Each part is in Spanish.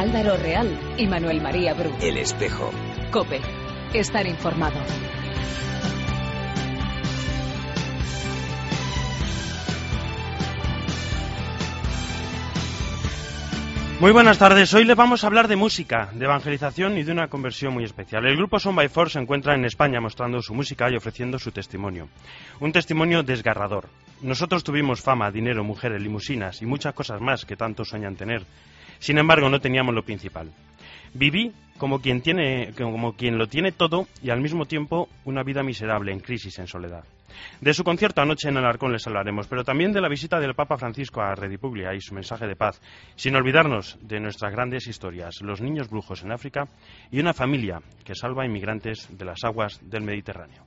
Álvaro Real y Manuel María Bru. El Espejo. COPE. Estar informado. Muy buenas tardes, hoy le vamos a hablar de música, de evangelización y de una conversión muy especial. El grupo Son by Four se encuentra en España mostrando su música y ofreciendo su testimonio. Un testimonio desgarrador. Nosotros tuvimos fama, dinero, mujeres, limusinas y muchas cosas más que tanto sueñan tener. Sin embargo, no teníamos lo principal. Viví como quien lo tiene todo y al mismo tiempo una vida miserable, en crisis, en soledad. De su concierto anoche en Alarcón les hablaremos, pero también de la visita del Papa Francisco a Redipuglia y su mensaje de paz, sin olvidarnos de nuestras grandes historias, los niños brujos en África y una familia que salva a inmigrantes de las aguas del Mediterráneo.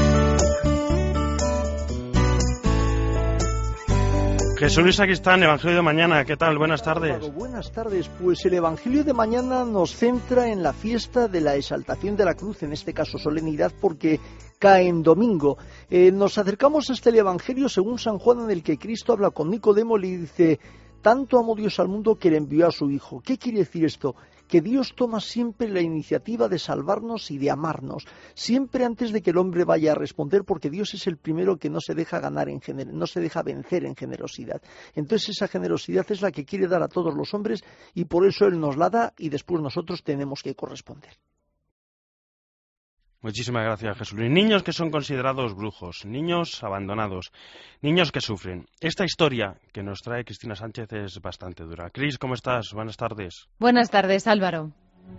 Jesús Luis Sacristán, Evangelio de Mañana, ¿qué tal? Buenas tardes. Buenas tardes, pues el Evangelio de Mañana nos centra en la fiesta de la exaltación de la cruz, en este caso solemnidad porque cae en domingo. Nos acercamos a este Evangelio según San Juan, en el que Cristo habla con Nicodemo y le dice: tanto amó Dios al mundo que le envió a su Hijo. ¿Qué quiere decir esto? Que Dios toma siempre la iniciativa de salvarnos y de amarnos, siempre antes de que el hombre vaya a responder, porque Dios es el primero que no se deja no se deja vencer en generosidad. Entonces esa generosidad es la que quiere dar a todos los hombres y por eso Él nos la da y después nosotros tenemos que corresponder. Muchísimas gracias, Jesús Luis. Niños que son considerados brujos, niños abandonados, niños que sufren. Esta historia que nos trae Cristina Sánchez es bastante dura. Cris, ¿cómo estás? Buenas tardes. Buenas tardes, Álvaro.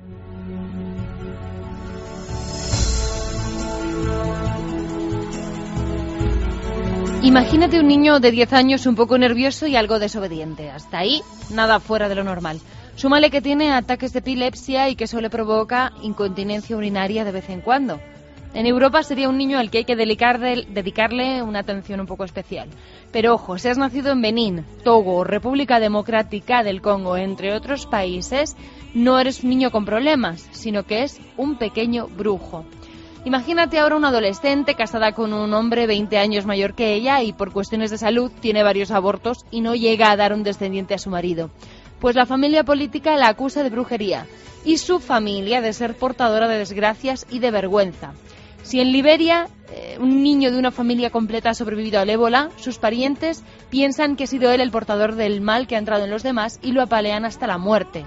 Imagínate un niño de 10 años un poco nervioso y algo desobediente. Hasta ahí, nada fuera de lo normal. Súmale que tiene ataques de epilepsia y que eso le provoca incontinencia urinaria de vez en cuando. En Europa sería un niño al que hay que dedicarle una atención un poco especial. Pero ojo, si has nacido en Benín, Togo, República Democrática del Congo, entre otros países, no eres un niño con problemas, sino que es un pequeño brujo. Imagínate ahora una adolescente casada con un hombre 20 años mayor que ella y por cuestiones de salud tiene varios abortos y no llega a dar un descendiente a su marido. Pues la familia política la acusa de brujería y su familia de ser portadora de desgracias y de vergüenza. Si en Liberia un niño de una familia completa ha sobrevivido al ébola, sus parientes piensan que ha sido él el portador del mal que ha entrado en los demás y lo apalean hasta la muerte.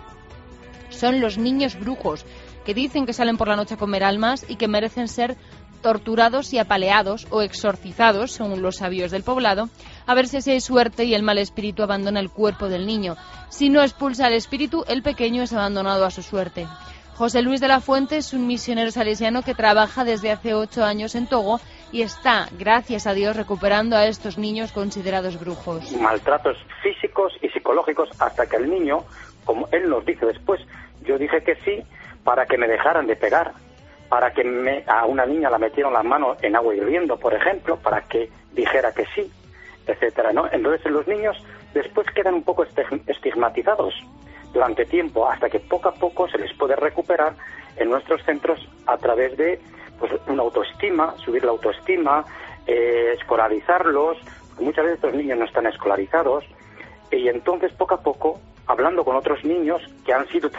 Son los niños brujos, que dicen que salen por la noche a comer almas y que merecen ser torturados y apaleados o exorcizados, según los sabios del poblado, a ver si así hay suerte y el mal espíritu abandona el cuerpo del niño. Si no expulsa al espíritu, el pequeño es abandonado a su suerte. José Luis de la Fuente es un misionero salesiano que trabaja desde hace 8 años en Togo y está, gracias a Dios, recuperando a estos niños considerados brujos. Maltratos físicos y psicológicos hasta que el niño, como él nos dice después, yo dije que sí para que me dejaran de pegar, para que a una niña la metieron las manos en agua hirviendo, por ejemplo, para que dijera que sí, etcétera, ¿no? Entonces los niños después quedan un poco estigmatizados durante tiempo, hasta que poco a poco se les puede recuperar en nuestros centros a través de pues una autoestima, subir la autoestima, escolarizarlos, porque muchas veces estos niños no están escolarizados, y entonces poco a poco, hablando con otros niños que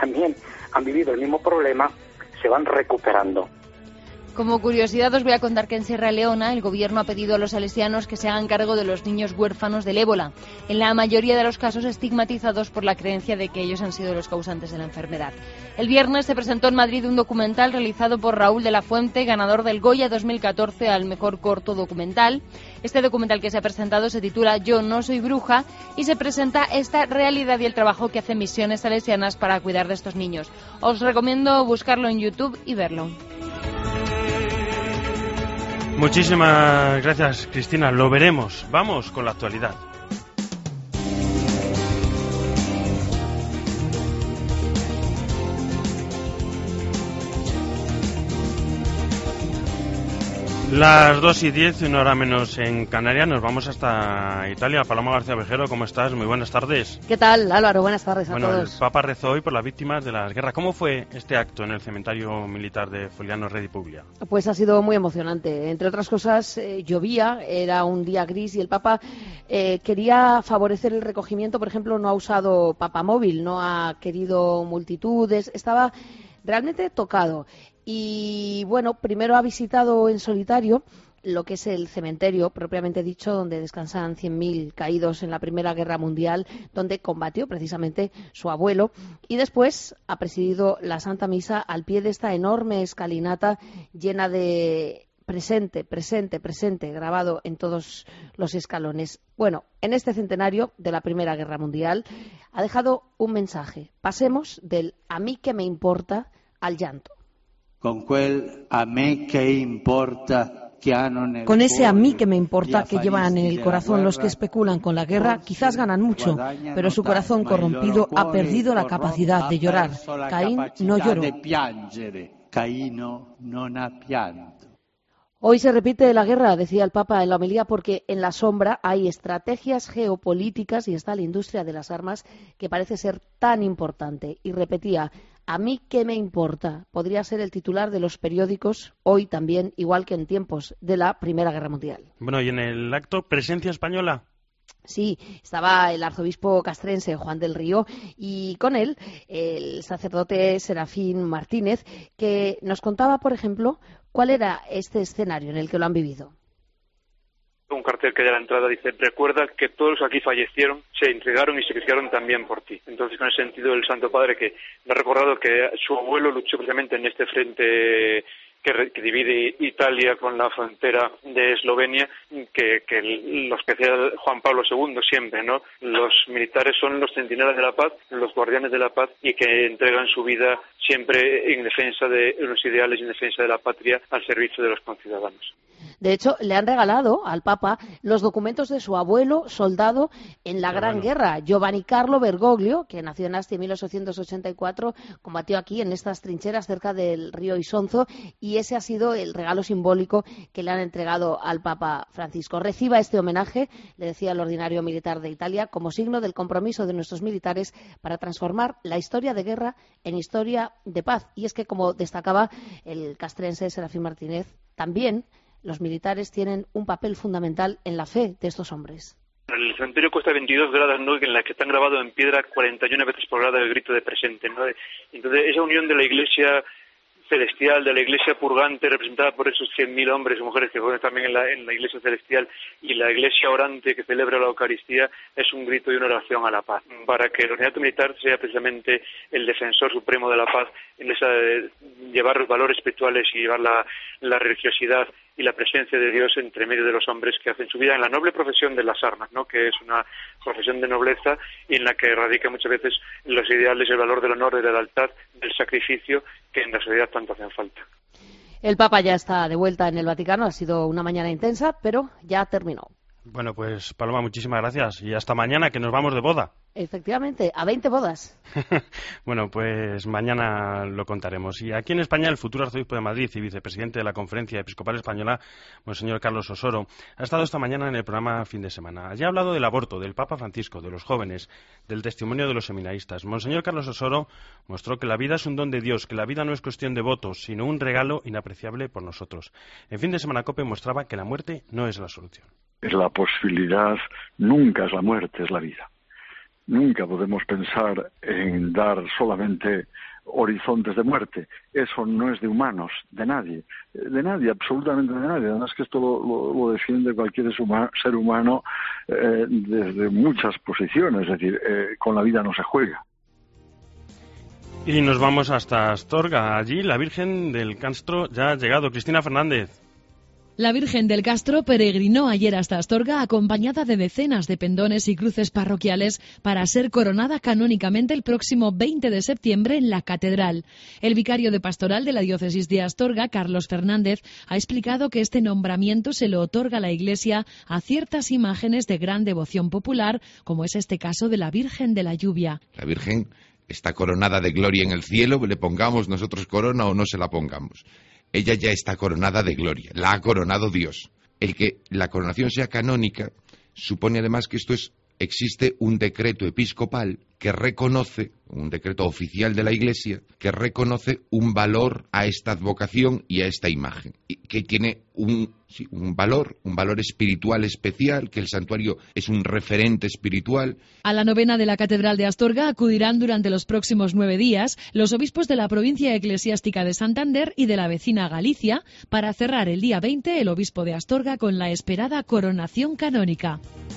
han vivido el mismo problema, se van recuperando. Como curiosidad os voy a contar que en Sierra Leona el gobierno ha pedido a los salesianos que se hagan cargo de los niños huérfanos del ébola, en la mayoría de los casos estigmatizados por la creencia de que ellos han sido los causantes de la enfermedad. El viernes se presentó en Madrid un documental realizado por Raúl de la Fuente, ganador del Goya 2014 al mejor corto documental. Este documental que se ha presentado se titula Yo no soy bruja y se presenta esta realidad y el trabajo que hacen misiones salesianas para cuidar de estos niños. Os recomiendo buscarlo en YouTube y verlo. Muchísimas gracias, Cristina. Lo veremos. Vamos con la actualidad. Las 2:10, 1 hora menos en Canarias, nos vamos hasta Italia. Paloma García Vejero, ¿cómo estás? Muy buenas tardes. ¿Qué tal, Álvaro? Buenas tardes a todos. El Papa rezó hoy por las víctimas de las guerras. ¿Cómo fue este acto en el cementerio militar de Fogliano Re di Puglia? Pues ha sido muy emocionante. Entre otras cosas, llovía, era un día gris y el Papa quería favorecer el recogimiento. Por ejemplo, no ha usado papamóvil, no ha querido multitudes, estaba realmente tocado. Y bueno, primero ha visitado en solitario lo que es el cementerio, propiamente dicho, donde descansan 100.000 caídos en la Primera Guerra Mundial, donde combatió precisamente su abuelo, y después ha presidido la Santa Misa al pie de esta enorme escalinata llena de presente, grabado en todos los escalones. Bueno, en este centenario de la Primera Guerra Mundial ha dejado un mensaje. Pasemos del a mí que me importa al llanto. Con ese a mí que me importa que llevan en el corazón los que especulan con la guerra, quizás ganan mucho, pero su corazón corrompido ha perdido la capacidad de llorar. Caín no lloró. Hoy se repite la guerra, decía el Papa en la homilía, porque en la sombra hay estrategias geopolíticas y está la industria de las armas que parece ser tan importante. Y repetía, a mí qué me importa, podría ser el titular de los periódicos hoy también, igual que en tiempos de la Primera Guerra Mundial. Bueno, y en el acto, ¿presencia española? Sí, estaba el arzobispo castrense Juan del Río y con él el sacerdote Serafín Martínez, que nos contaba, por ejemplo, cuál era este escenario en el que lo han vivido. Un cartel que hay a la entrada dice: recuerda que todos los que aquí fallecieron se entregaron y se sacrificaron también por ti. Entonces, con ese sentido, el Santo Padre, que le ha recordado que su abuelo luchó precisamente en este frente que divide Italia con la frontera de Eslovenia, que los que decía Juan Pablo II siempre, ¿no? Los militares son los centinelas de la paz, los guardianes de la paz, y que entregan su vida siempre en defensa de los ideales y en defensa de la patria al servicio de los conciudadanos. De hecho, le han regalado al Papa los documentos de su abuelo, soldado en la Gran Guerra, Giovanni Carlo Bergoglio, que nació en Asti en 1884, combatió aquí en estas trincheras cerca del río Isonzo, y ese ha sido el regalo simbólico que le han entregado al Papa Francisco. Reciba este homenaje, le decía el ordinario militar de Italia, como signo del compromiso de nuestros militares para transformar la historia de guerra en historia de paz. Y es que, como destacaba el castrense Serafín Martínez, también los militares tienen un papel fundamental en la fe de estos hombres. El cementerio cuesta 22 gradas, ¿no?, en la que están grabados en piedra 41 veces por grado el grito de presente, ¿no? Entonces, esa unión de la Iglesia celestial, de la Iglesia purgante, representada por esos 100.000 hombres y mujeres que fueron también en la Iglesia celestial, y la Iglesia orante que celebra la Eucaristía, es un grito y una oración a la paz, para que el ordinario militar sea precisamente el defensor supremo de la paz, en llevar los valores espirituales y llevar la religiosidad y la presencia de Dios entre medio de los hombres que hacen su vida en la noble profesión de las armas, ¿no?, que es una profesión de nobleza y en la que radica muchas veces los ideales, el valor del honor, de la lealtad, del sacrificio, que en la sociedad tanto hacen falta. El Papa ya está de vuelta en el Vaticano, ha sido una mañana intensa, pero ya terminó. Bueno, pues Paloma, muchísimas gracias y hasta mañana, que nos vamos de boda. Efectivamente, a 20 bodas. Bueno, pues mañana lo contaremos. Y aquí en España, el futuro arzobispo de Madrid y vicepresidente de la Conferencia Episcopal Española, Monseñor Carlos Osoro, ha estado esta mañana en el programa Fin de Semana. Allí ha hablado del aborto, del Papa Francisco, de los jóvenes, del testimonio de los seminaristas. Monseñor Carlos Osoro mostró que la vida es un don de Dios, que la vida no es cuestión de votos, sino un regalo inapreciable por nosotros. En Fin de Semana COPE mostraba que la muerte no es la solución. La posibilidad nunca es la muerte, es la vida. Nunca podemos pensar en dar solamente horizontes de muerte. Eso no es de humanos, de nadie, absolutamente de nadie. Además que esto lo defiende cualquier ser humano desde muchas posiciones, es decir, con la vida no se juega. Y nos vamos hasta Astorga. Allí la Virgen del Castro ya ha llegado. Cristina Fernández. La Virgen del Castro peregrinó ayer hasta Astorga acompañada de decenas de pendones y cruces parroquiales para ser coronada canónicamente el próximo 20 de septiembre en la Catedral. El vicario de pastoral de la diócesis de Astorga, Carlos Fernández, ha explicado que este nombramiento se lo otorga la Iglesia a ciertas imágenes de gran devoción popular, como es este caso de la Virgen de la Lluvia. La Virgen está coronada de gloria en el cielo, le pongamos nosotros corona o no se la pongamos. ella ya está coronada de gloria, la ha coronado Dios. El que la coronación sea canónica supone además que existe un decreto episcopal que reconoce, un decreto oficial de la Iglesia, que reconoce un valor a esta advocación y a esta imagen, y que tiene un valor espiritual especial, que el santuario es un referente espiritual. A la novena de la Catedral de Astorga acudirán durante los próximos 9 días los obispos de la provincia eclesiástica de Santander y de la vecina Galicia, para cerrar el día 20 el obispo de Astorga con la esperada coronación canónica.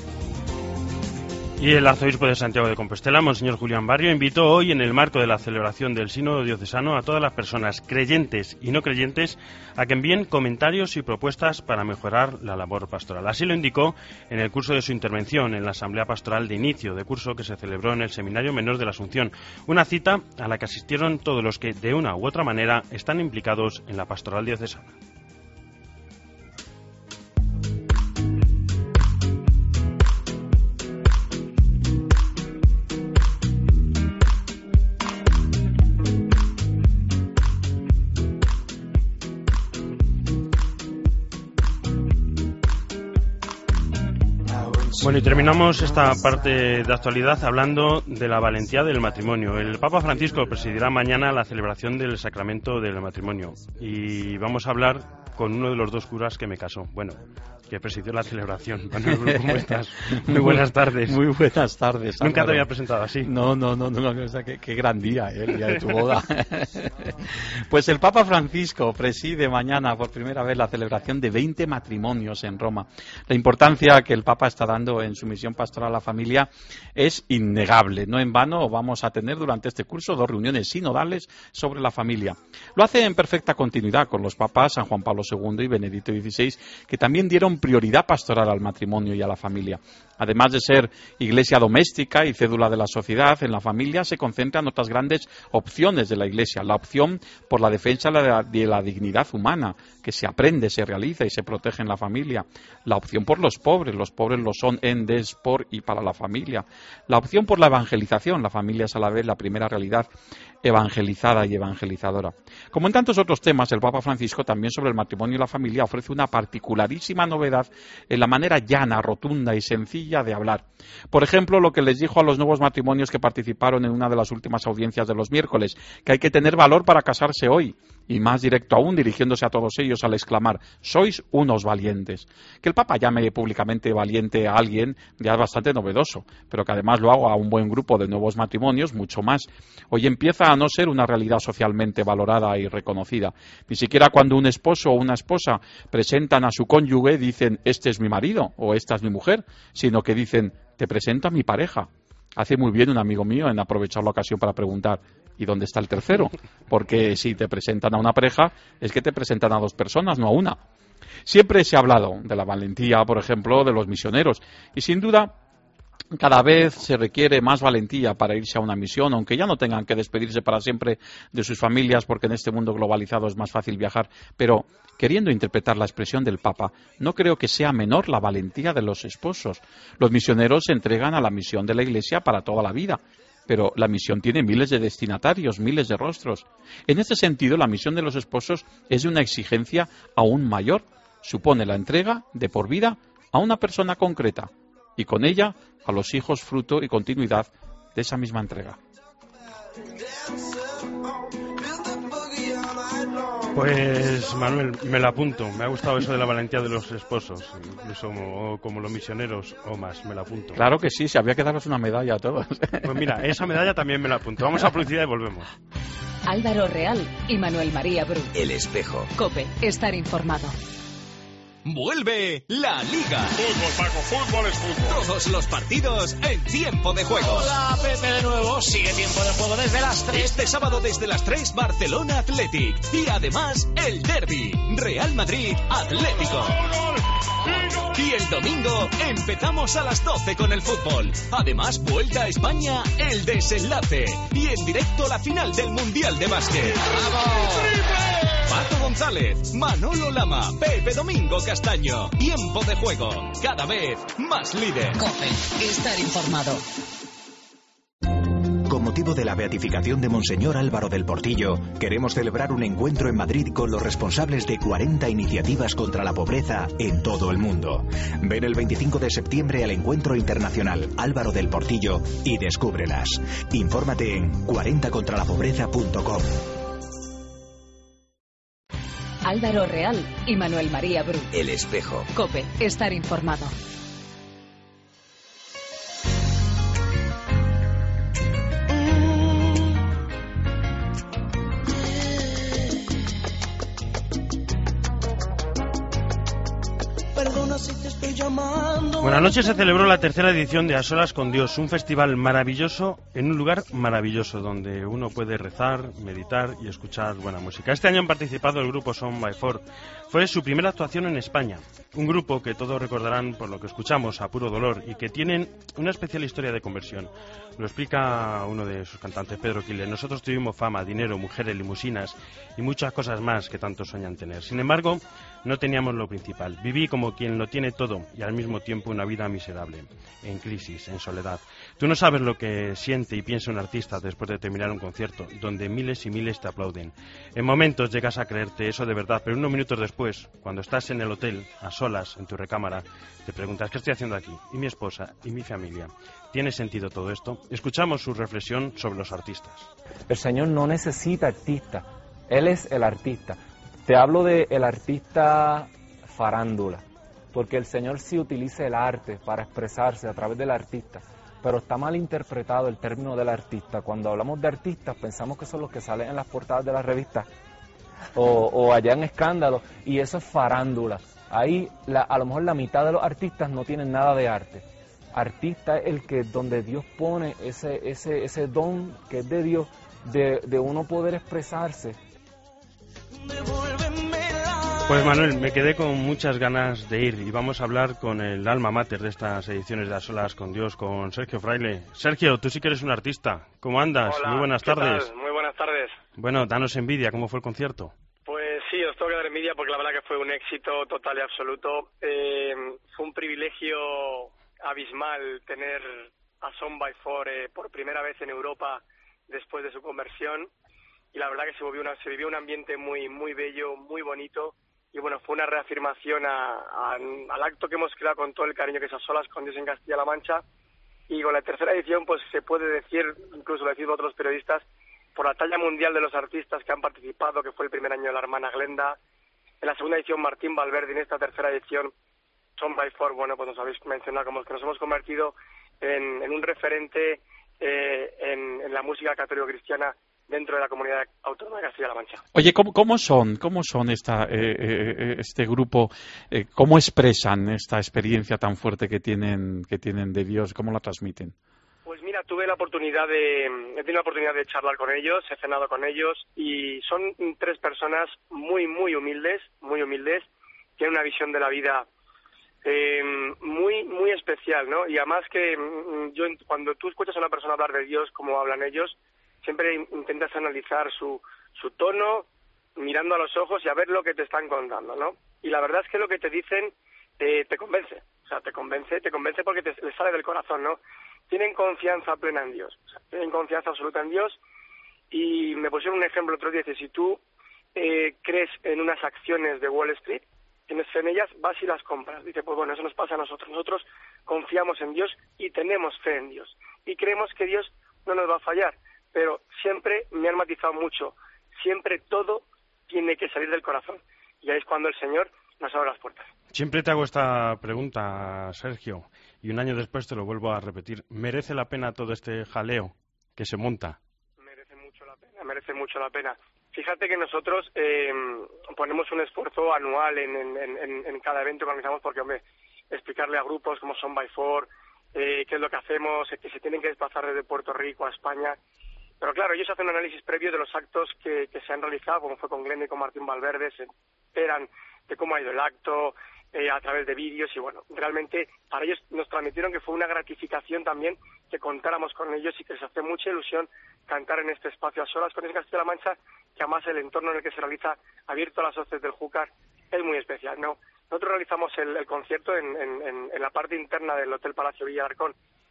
Y el arzobispo de Santiago de Compostela, Monseñor Julián Barrio, invitó hoy, en el marco de la celebración del Sínodo Diocesano, a todas las personas creyentes y no creyentes a que envíen comentarios y propuestas para mejorar la labor pastoral. Así lo indicó en el curso de su intervención en la Asamblea Pastoral de inicio de curso que se celebró en el Seminario Menor de la Asunción, una cita a la que asistieron todos los que, de una u otra manera, están implicados en la pastoral diocesana. Bueno, y terminamos esta parte de actualidad hablando de la valentía del matrimonio. El Papa Francisco presidirá mañana la celebración del sacramento del matrimonio y vamos a hablar con uno de los dos curas que me casó. Bueno, que presidió la celebración. Manuel, ¿cómo estás? Muy buenas tardes. Muy buenas tardes, Álvaro. Nunca te había presentado así. No, o sea, qué gran día, el día de tu boda. Pues el Papa Francisco preside mañana por primera vez la celebración de 20 matrimonios en Roma. La importancia que el Papa está dando en su misión pastoral a la familia es innegable. No en vano vamos a tener durante este curso 2 reuniones sinodales sobre la familia. Lo hace en perfecta continuidad con los papas San Juan Pablo II y Benedicto XVI, que también dieron prioridad pastoral al matrimonio y a la familia. Además de ser iglesia doméstica y cédula de la sociedad, en la familia se concentran otras grandes opciones de la iglesia. La opción por la defensa de la dignidad humana, que se aprende, se realiza y se protege en la familia. La opción por los pobres lo son en, des, por y para la familia. La opción por la evangelización, la familia es a la vez la primera realidad evangelizada y evangelizadora. Como en tantos otros temas, el Papa Francisco también sobre el matrimonio y la familia ofrece una particularísima novedad en la manera llana, rotunda y sencilla de hablar. Por ejemplo, lo que les dijo a los nuevos matrimonios que participaron en una de las últimas audiencias de los miércoles, que hay que tener valor para casarse hoy, y más directo aún, dirigiéndose a todos ellos al exclamar: sois unos valientes. Que el Papa llame públicamente valiente a alguien ya es bastante novedoso, pero que además lo haga a un buen grupo de nuevos matrimonios, mucho más. Hoy empieza a no ser una realidad socialmente valorada y reconocida. Ni siquiera cuando un esposo o una esposa presentan a su cónyuge dicen: este es mi marido o esta es mi mujer, sino que dicen: te presento a mi pareja. Hace muy bien un amigo mío en aprovechar la ocasión para preguntar: ¿y dónde está el tercero? Porque si te presentan a una pareja, es que te presentan a 2 personas, no a una. Siempre se ha hablado de la valentía, por ejemplo, de los misioneros, y sin duda cada vez se requiere más valentía para irse a una misión, aunque ya no tengan que despedirse para siempre de sus familias, porque en este mundo globalizado es más fácil viajar. Pero, queriendo interpretar la expresión del Papa, no creo que sea menor la valentía de los esposos. Los misioneros se entregan a la misión de la Iglesia para toda la vida, pero la misión tiene miles de destinatarios, miles de rostros. En este sentido, la misión de los esposos es de una exigencia aún mayor. Supone la entrega de por vida a una persona concreta, y con ella a los hijos fruto y continuidad de esa misma entrega. Pues Manuel, me lo apunto. Me ha gustado eso de la valentía de los esposos, incluso como los misioneros o más, me lo apunto. Claro que sí, se había que darles una medalla a todos. Pues mira, esa medalla también me la apunto. Vamos a publicidad y volvemos. Álvaro Real y Manuel María Bru. El Espejo. COPE, estar informado. Vuelve la Liga. Fútbol, Paco, fútbol es fútbol. Todos los partidos en tiempo de juego. Hola, Pepe de nuevo. Sigue tiempo de juego desde las 3. Este sábado desde las 3, Barcelona Athletic. Y además, el derbi, Real Madrid Atlético. Y el domingo empezamos a las 12 con el fútbol. Además, vuelta a España, el desenlace. Y en directo la final del Mundial de Básquet. ¡Vamos! Paco González, Manolo Lama, Pepe Domingo Castaño. Tiempo de juego, cada vez más líder. COPE, estar informado. Como motivo de la beatificación de Monseñor Álvaro del Portillo, queremos celebrar un encuentro en Madrid con los responsables de 40 iniciativas contra la pobreza en todo el mundo. Ven el 25 de septiembre al Encuentro Internacional Álvaro del Portillo y descúbrelas. Infórmate en 40contralapobreza.com. Álvaro Real y Manuel María Bru. El Espejo. COPE. Estar informado. Buenas noches. Se celebró la tercera edición de A Solas con Dios, un festival maravilloso en un lugar maravilloso donde uno puede rezar, meditar y escuchar buena música. Este año han participado el grupo Son by Four. Fue su primera actuación en España, un grupo que todos recordarán por lo que escuchamos, A Puro Dolor, y que tienen una especial historia de conversión. Lo explica uno de sus cantantes, Pedro Quiles. Nosotros tuvimos fama, dinero, mujeres, limusinas y muchas cosas más que tanto sueñan tener. Sin embargo, no teníamos lo principal. Viví como quien lo tiene todo y al mismo tiempo una vida miserable, en crisis, en soledad. Tú no sabes lo que siente y piensa un artista después de terminar un concierto, donde miles y miles te aplauden. En momentos llegas a creerte eso de verdad, pero unos minutos después, cuando estás en el hotel, a solas, en tu recámara, te preguntas, ¿qué estoy haciendo aquí? ¿Y mi esposa? ¿Y mi familia? ¿Tiene sentido todo esto? Escuchamos su reflexión sobre los artistas. El Señor no necesita artistas, Él es el artista. Te hablo de el artista farándula, porque el Señor sí utiliza el arte para expresarse a través del artista, pero está mal interpretado el término del artista. Cuando hablamos de artistas pensamos que son los que salen en las portadas de las revistas o allá en Escándalo, y eso es farándula. Ahí a lo mejor la mitad de los artistas no tienen nada de arte. Artista es el que donde Dios pone ese don que es de Dios, de uno poder expresarse. Pues Manuel, me quedé con muchas ganas de ir y vamos a hablar con el alma mater de estas ediciones de A Solas con Dios, con Sergio Fraile. Sergio, tú sí que eres un artista. ¿Cómo andas? Hola, muy buenas tardes. ¿qué tal? Muy buenas tardes. Bueno, danos envidia, ¿cómo fue el concierto? Pues sí, os tengo que dar envidia porque la verdad que fue un éxito total y absoluto. Fue un privilegio abismal tener a Son by Four por primera vez en Europa después de su conversión, y la verdad que se vivió un ambiente muy muy bello, muy bonito, y bueno, fue una reafirmación al acto que hemos creado con todo el cariño que es A Solas con Dios en Castilla-La Mancha, y con la tercera edición pues se puede decir, incluso lo deciden otros periodistas, por la talla mundial de los artistas que han participado, que fue el primer año de la hermana Glenda, en la segunda edición Martín Valverde, en esta tercera edición Son by Four. Bueno, pues nos habéis mencionado como que nos hemos convertido en un referente en la música católico-cristiana dentro de la comunidad autónoma de Castilla-La Mancha. Oye, ¿cómo son este grupo? ¿Cómo expresan esta experiencia tan fuerte que tienen de Dios? ¿Cómo la transmiten? Pues mira, he tenido la oportunidad de charlar con ellos, he cenado con ellos, y son tres personas muy humildes, tienen una visión de la vida muy especial, ¿no? Y además que cuando tú escuchas a una persona hablar de Dios como hablan ellos, siempre intentas analizar su tono, mirando a los ojos y a ver lo que te están contando, ¿no? Y la verdad es que lo que te dicen te convence, o sea, te convence porque les sale del corazón, ¿no? Tienen confianza plena en Dios, o sea, tienen confianza absoluta en Dios, y me pusieron un ejemplo otro día, dice, si tú crees en unas acciones de Wall Street, tienes fe en ellas, vas y las compras. Dice, pues bueno, eso nos pasa a nosotros. Nosotros confiamos en Dios y tenemos fe en Dios. Y creemos que Dios no nos va a fallar. Pero siempre me han matizado mucho. Siempre todo tiene que salir del corazón. Y ahí es cuando el Señor nos abre las puertas. Siempre te hago esta pregunta, Sergio, y un año después te lo vuelvo a repetir. ¿Merece la pena todo este jaleo que se monta? Merece mucho la pena. Fíjate que nosotros ponemos un esfuerzo anual en cada evento que organizamos, porque, hombre, explicarle a grupos como Son by Four, qué es lo que hacemos, que se tienen que desplazar desde Puerto Rico a España. Pero claro, ellos hacen un análisis previo de los actos que se han realizado, como fue con Glenda y con Martín Valverde, se enteran de cómo ha ido el acto, a través de vídeos, y bueno, realmente para ellos nos transmitieron que fue una gratificación también que contáramos con ellos, y que les hace mucha ilusión cantar en este espacio A Solas con Dios en Castilla-La Mancha, que además el entorno en el que se realiza, abierto a las hoces del Júcar, es muy especial, ¿no? Nosotros realizamos el concierto en la parte interna del Hotel Palacio Villa de Arcón,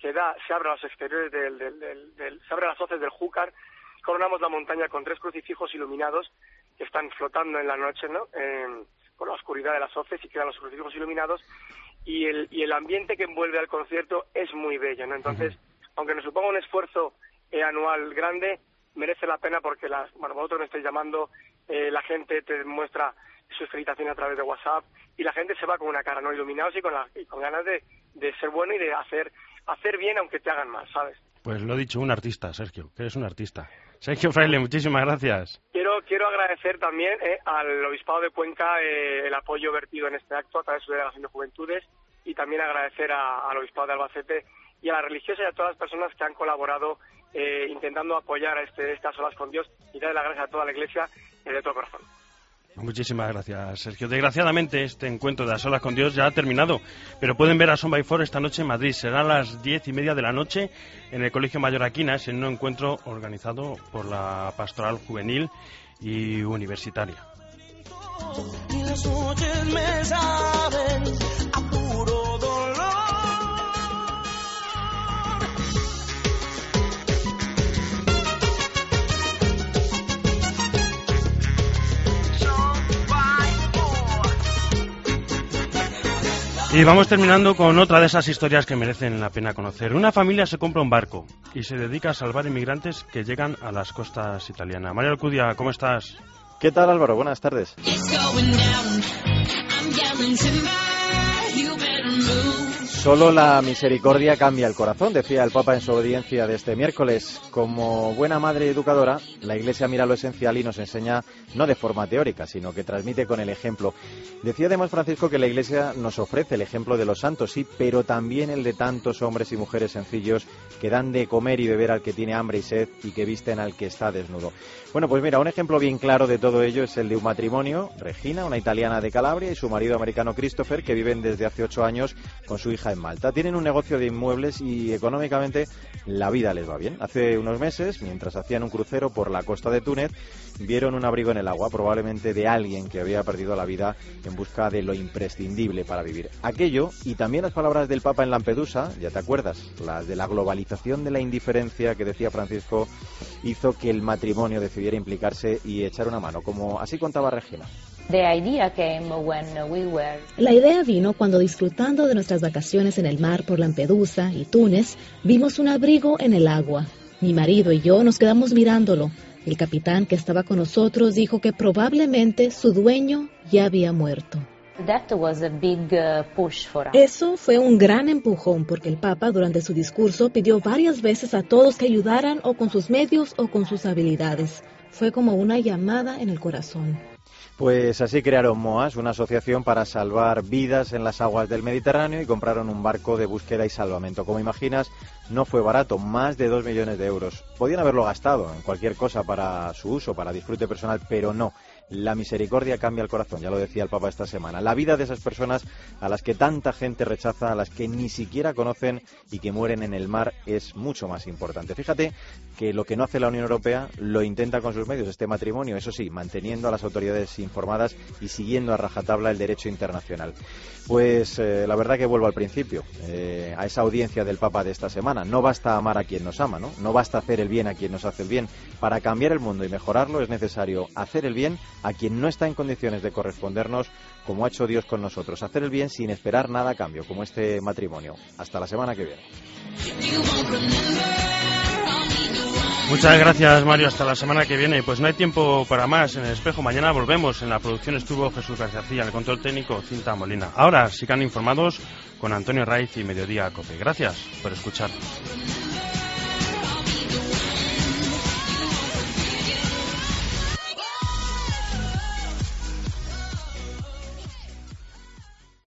se abre a los exteriores se abre a las hoces del Júcar, coronamos la montaña con 3 crucifijos iluminados que están flotando en la noche, ¿no? Por la oscuridad de las hoces, y quedan los crucifijos iluminados, y el ambiente que envuelve al concierto es muy bello, ¿no? Entonces, aunque nos suponga un esfuerzo anual grande, merece la pena porque vosotros me estáis llamando, la gente te muestra sus felicitaciones a través de WhatsApp, y la gente se va con una cara, ¿no? Iluminados y con ganas de ser bueno y de hacer bien aunque te hagan mal, ¿sabes? Pues lo he dicho, un artista, Sergio, que eres un artista. Sergio Fraile, muchísimas gracias. Quiero agradecer también al Obispado de Cuenca el apoyo vertido en este acto a través de su Delegación de Juventudes, y también agradecer al Obispado de Albacete y a las religiosas y a todas las personas que han colaborado intentando apoyar a estas Solas con Dios, y darle las gracias a toda la Iglesia de todo corazón. Muchísimas gracias, Sergio. Desgraciadamente, este encuentro de las Solas con Dios ya ha terminado, pero pueden ver a Son by Four esta noche en Madrid. Será a las 10:30 de la noche en el Colegio Mayor Aquinas, en un encuentro organizado por la Pastoral Juvenil y Universitaria. Y las noches me saben a puro dolor. Y vamos terminando con otra de esas historias que merecen la pena conocer. Una familia se compra un barco y se dedica a salvar inmigrantes que llegan a las costas italianas. Mario Alcudia, ¿cómo estás? ¿Qué tal, Álvaro? Buenas tardes. Solo la misericordia cambia el corazón, decía el Papa en su audiencia de este miércoles. Como buena madre educadora, la Iglesia mira lo esencial y nos enseña no de forma teórica, sino que transmite con el ejemplo. Decía además Francisco que la Iglesia nos ofrece el ejemplo de los santos, sí, pero también el de tantos hombres y mujeres sencillos que dan de comer y beber al que tiene hambre y sed y que visten al que está desnudo. Bueno, pues mira, un ejemplo bien claro de todo ello es el de un matrimonio, Regina, una italiana de Calabria, y su marido americano Christopher, que viven desde hace 8 años con su hija en Malta. Tienen un negocio de inmuebles y económicamente la vida les va bien. Hace unos meses, mientras hacían un crucero por la costa de Túnez, vieron un abrigo en el agua, probablemente de alguien que había perdido la vida en busca de lo imprescindible para vivir. Aquello, y también las palabras del Papa en Lampedusa, ya te acuerdas, las de la globalización de la indiferencia que decía Francisco, hizo que el matrimonio decidiera implicarse y echar una mano, como así contaba Regina. La idea vino cuando, disfrutando de nuestras vacaciones en el mar por Lampedusa y Túnez, vimos un abrigo en el agua. Mi marido y yo nos quedamos mirándolo. El capitán que estaba con nosotros dijo que probablemente su dueño ya había muerto. Eso fue un gran empujón porque el Papa durante su discurso pidió varias veces a todos que ayudaran o con sus medios o con sus habilidades. Fue como una llamada en el corazón. Pues así crearon MOAS, una asociación para salvar vidas en las aguas del Mediterráneo, y compraron un barco de búsqueda y salvamento. Como imaginas, no fue barato, más de 2 millones de euros. Podían haberlo gastado en cualquier cosa para su uso, para disfrute personal, pero no. La misericordia cambia el corazón, ya lo decía el Papa esta semana. La vida de esas personas a las que tanta gente rechaza, a las que ni siquiera conocen y que mueren en el mar, es mucho más importante. Fíjate que lo que no hace la Unión Europea lo intenta con sus medios, este matrimonio, eso sí, manteniendo a las autoridades informadas y siguiendo a rajatabla el derecho internacional. Pues la verdad que vuelvo al principio, a esa audiencia del Papa de esta semana. No basta amar a quien nos ama, ¿no? No basta hacer el bien a quien nos hace el bien. Para cambiar el mundo y mejorarlo es necesario hacer el bien a quien no está en condiciones de correspondernos, como ha hecho Dios con nosotros. Hacer el bien sin esperar nada a cambio, como este matrimonio. Hasta la semana que viene. Muchas gracias, Mario. Hasta la semana que viene. Pues no hay tiempo para más. En el espejo mañana volvemos. En la producción estuvo Jesús García, en el control técnico Cinta Molina. Ahora sigan informados con Antonio Raiz y Mediodía Cope. Gracias por escuchar.